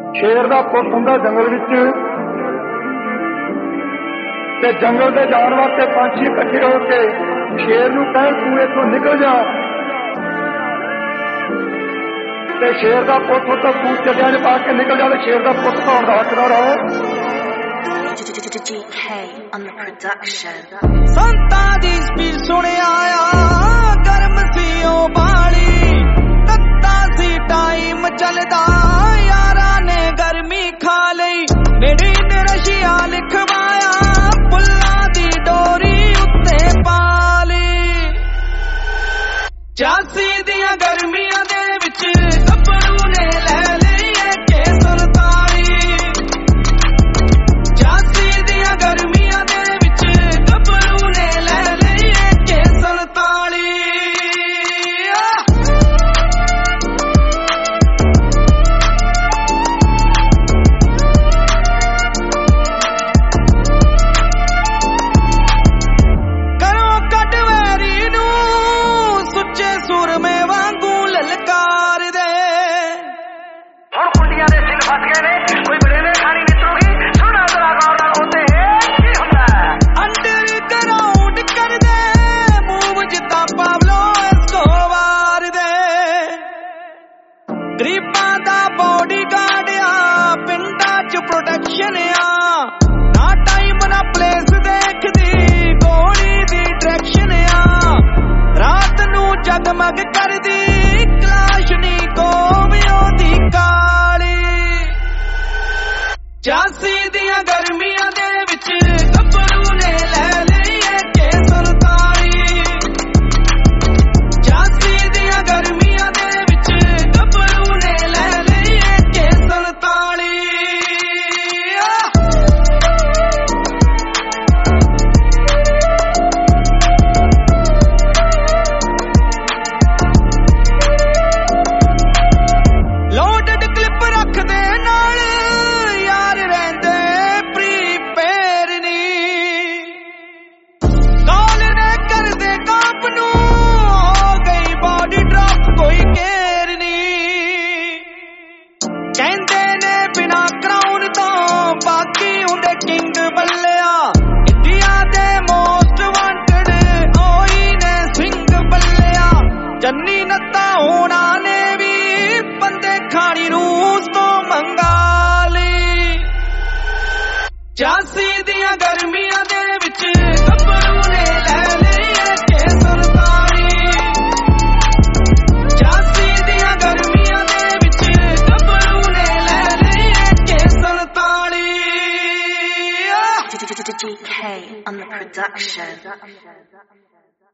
शेर दा पुत हुंदा जंगल विच ते जंगल दे जानवर ते पंछी इकट्ठे हो के शेर नूं कहण तूं इत्थों निकल जा ते शेर दा पुत उत्ते सूट चड्डियां च पा के निकल जा ते शेर दा पुत धौण दा हकदार है। संता दी स्पीड सुने आया गर्म सी ओ बाली तत्ता सी टाइम चलदा यारा ने गर्मी खा लई मेरी रशिया लिखवाया पुल्ला दी डोरी उत्ते पाली 84 दियां गर्मियां दे विच गब्बरू ने ले लई के 84 दियां गर्मियां दे विच गब्बरू ने ले लई के 47 गरीबां दा बॉडीगार्ड आ पिंडां च प्रोडक्शन आ ना टाइम ना प्लेस देखदी गोली दी डायरेक्शन आ रात नू जगमग करदी क्लाशनी कोवियों दी काली 84 दियां गर्मियां दे विच गब्बरू ने ले लई के 47 84 दियां गर्मियां दे विच गब्बरू ने ले लई के 47 लोडेड क्लिप रख दे नाल यार रहंदे प्रीपेयर नी कॉल ने कर दे काप नू हो गई बॉडी ड्रॉप कोई केयर नी कहंदे ने बिना क्राउन तो बाकी हुंदे किंग बल्लिया इंडिया दे मोस्ट वांटेड ओही ने सिंह बल्लिया जन्नी नत्ता होना ने भी बंदे खानी रूस तो मंगा ली 84 दियां गर्मियां दे विच गब्बरू ने ले लई के 47 84 दियां गर्मियां दे विच गब्बरू ने ले लई के 47 GK on the production.